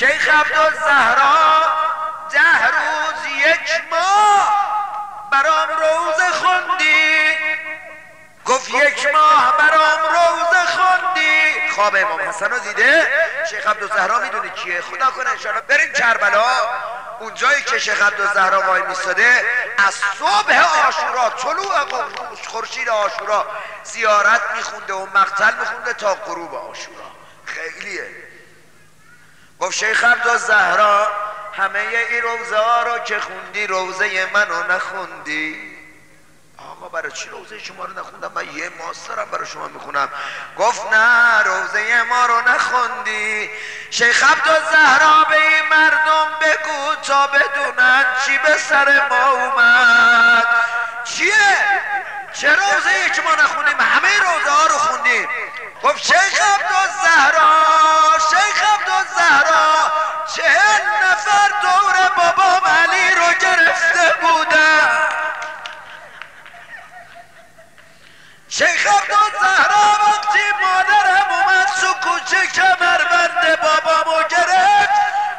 شیخ عبدالزهرا 10 روز 1 ماه برام روزه خوندی، گفت 1 ماه برام روزه خوندی. خواب امام حسن رو دیده. شیخ عبدالزهرا میدونه کیه؟ خدا کنه انشاءالله بریم کربلا، اونجایی که شیخ عبدالزهرا وای میستاده از صبح عاشورا، طلوع خورشید عاشورا زیارت میخونده و مقتل میخونده تا غروب عاشورا. خیلیه. گفت شیخ عبدالزهرا همه این روزه ها رو که خوندی روزه منو نخوندی. آقا برای چی روزه شما رو نخوندم؟ من 1 ماه دارم برای شما میخونم. گفت نه روزه ما رو نخوندی. شیخ عبدالزهرا به این مردم بگو تا بدونن چی به سر ما اومد. چیه؟ چه روزه که ما نخوندیم؟ همه روزه ها رو خوندیم. گفت شیخ عبدالزهرا 40 نفر دور بابام علی رو گرفته بودن. شیخ عبدالزهرا وقتی مادرم اومد تو کوچه کمربند بابامو گرفت،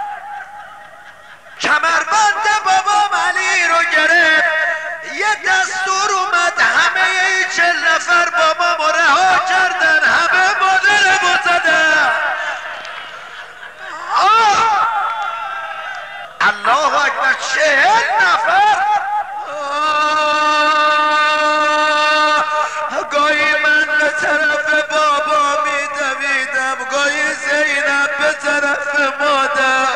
کمربند بابام علی رو گرفت، یه دستور اومد همه این 40 نفر بابامو رها کردن، همه مادرمو زدن. الله اکبر. 40 نفر. گاهی من به طرف بابا میدویدم، گاهی زینب به طرف مادر،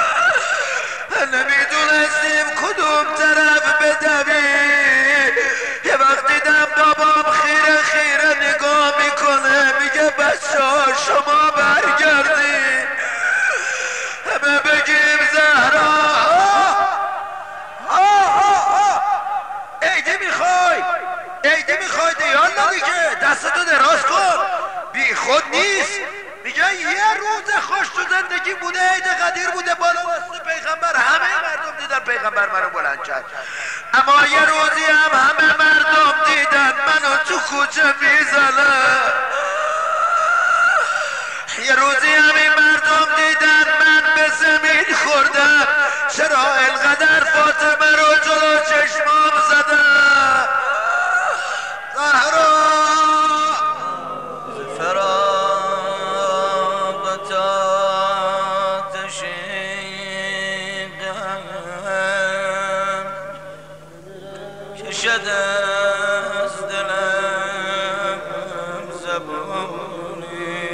نمیدونستیم کدوم طرف بدویم. یه وقت دیدم بابام خیره خیره نگاه میکنه، میگه بچه ها شما برگردین همه بگیم زهرا. عیدی میخوای دیالا دیگه، دستتو دراز کن، بی خود نیست. میگه یه روز خوش تو زندگی بوده، عید قدیر بوده، بالا دست پیغمبر، همه مردم دیدن پیغمبر منو بلند کرد، اما یه روزی هم همه مردم دیدن منو تو کوچه میزنن. یه روزی هم این مردم دیدن من به زمین خوردم، چرا اینقدر فاطمه رو جلو چشمام زدن؟ زهرا فراغت آتش غم کشد از دلم زبونی،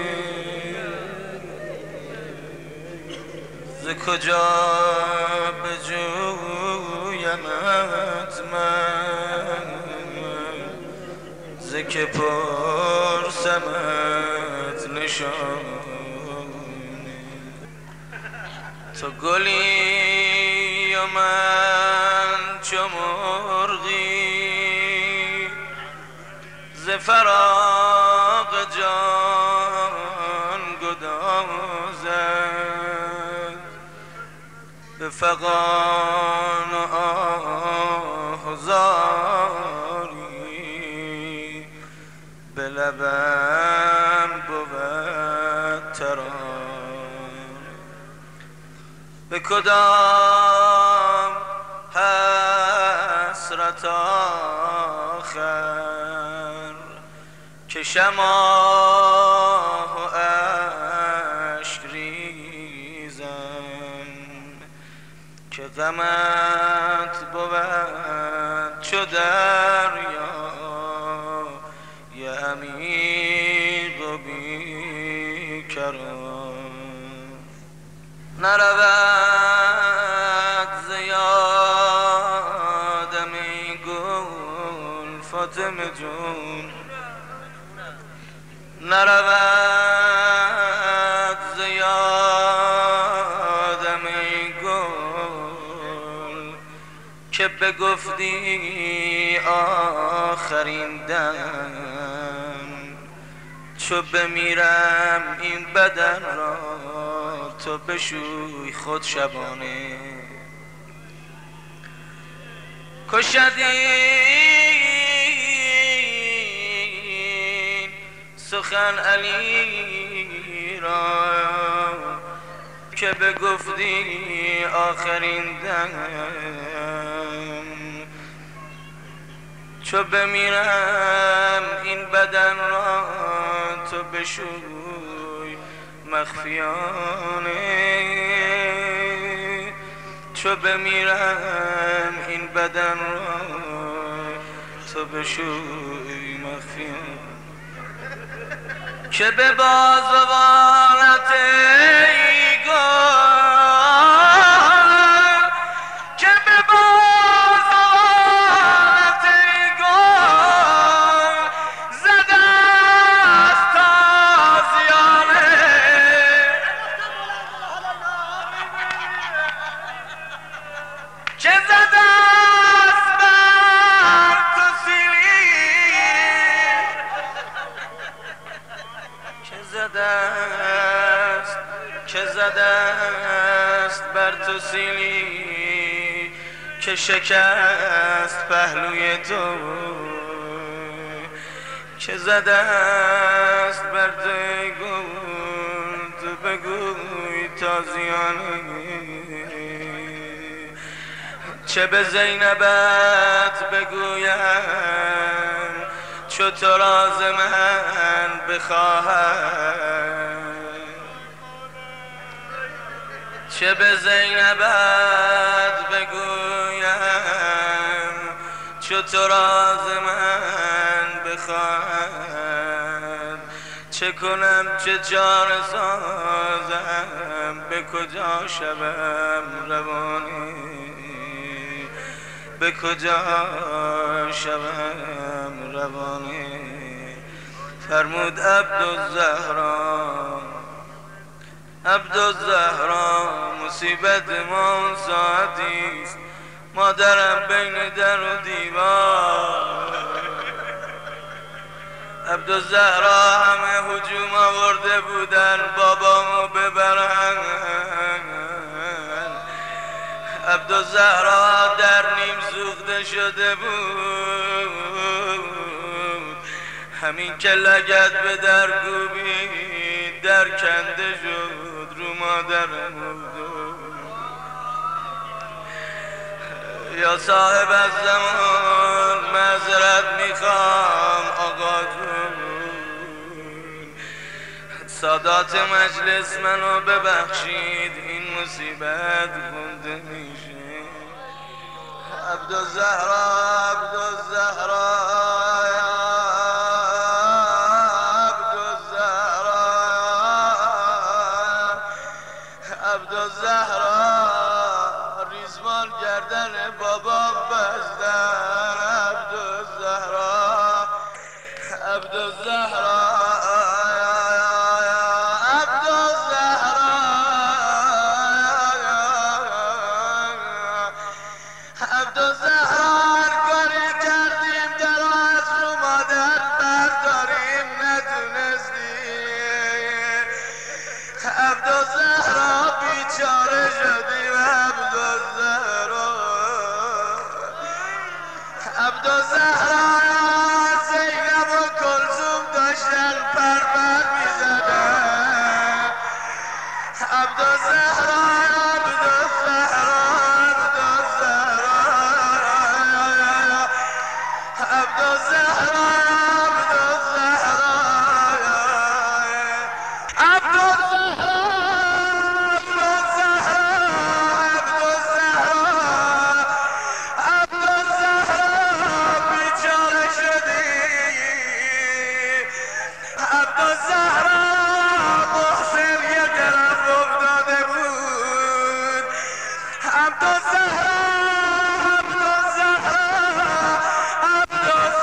ز کجا بجویمت من، ز که پرسمت نشانی. تو گلی و من چو مرغی، ز فراق جان گدازد، به فغان و آهزاری، به لبم بود تران. به کدام حسرت آخر کشم آه و اشک ریزم، که غمت بود چو دریا یه عمیق و بیکران. نرود ز یادم ای گل فاطمه جون، نرود ز یادم ای گل که بگفتی آخرین دم. چو بمیرم این بدن را تو بشوی خود شبانه، کشدین سخن علی را که بگفتی آخرین دم چو بمیرم این بدن را تو بشوی مخفیانه چو بمیرم این بدن را تو بشوی مخفیانه که به بازوانت ای گل که به بازوانت ای گل زده است تازیانه که زده است بر تو سیلی که زده است بر تو سیلی که شکست پهلوی تو که زده است بر تو ای گل تو بگوی تازیانه چه به زینبت بگویم چو تو راز من بخواهم چه به زینبت بگویم چو تو راز من بخواهم چه کنم چه چاره سازم به کجا شوم روانه به کجا شوم روانه فرمود عبدالزهرا مصیبت ما ساعتیست مادرم بین در و دیوار عبدالزهرا همه هجوم آورده بودن بابامو ببرن عبدالزهرا در نیم سوخته شده بود همین که لگد به در کوبید در کنده شد رو مادرم افتاد یا صاحب از زمان معذرت میخوام آقا جون سادات مجلس منو ببخشید این مصیبت خونده میشه عبدالزهرا ریزمان گردن بابام بستن عبدالزهرا هر کاری کردیم در از رو مادر برداریم نتونستیم عبدالزهرا بیچاره شدیم عبدالزهرا زینب و کلثوم داشتن پرپر میزدن عبدالزهرا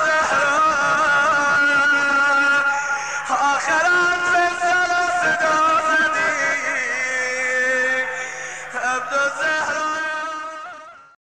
آخران فیصل صدا